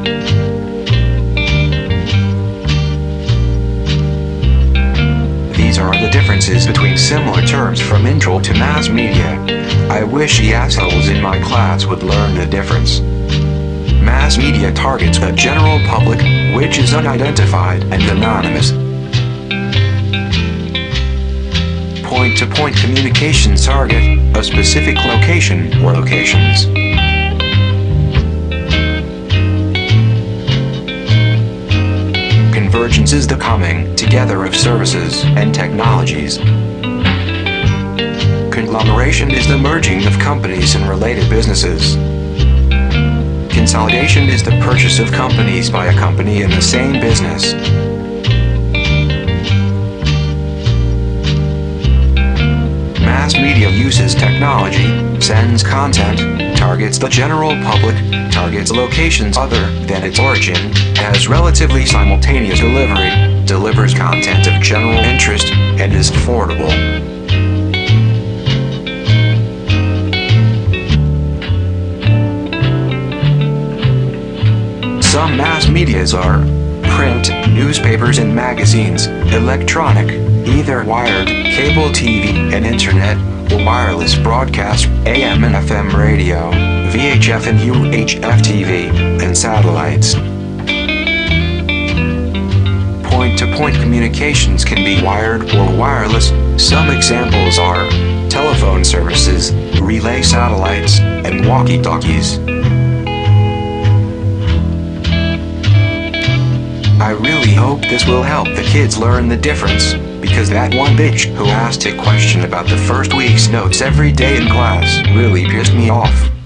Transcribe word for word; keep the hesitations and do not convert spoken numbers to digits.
These are the differences between similar terms from intro to mass media. I wish the assholes in my class would learn the difference. Mass media targets a general public, which is unidentified and anonymous. Point-to-point communications target a specific location or locations. Convergence is the coming together of services and technologies. Conglomeration is the merging of companies and related businesses. Consolidation is the purchase of companies by a company in the same business. Mass media uses technology, sends content, targets the general public, targets locations other than its origin, has relatively simultaneous delivery, delivers content of general interest, and is affordable. Some mass medias are print, newspapers and magazines, electronic, either wired, cable T V and internet, or wireless broadcast, A M and F M radio, V H F and U H F T V, and satellites. Point-to-point communications can be wired or wireless. Some examples are telephone services, relay satellites, and walkie-talkies. I really hope this will help the kids learn the difference, because that one bitch who asked a question about the first week's notes every day in class really pissed me off.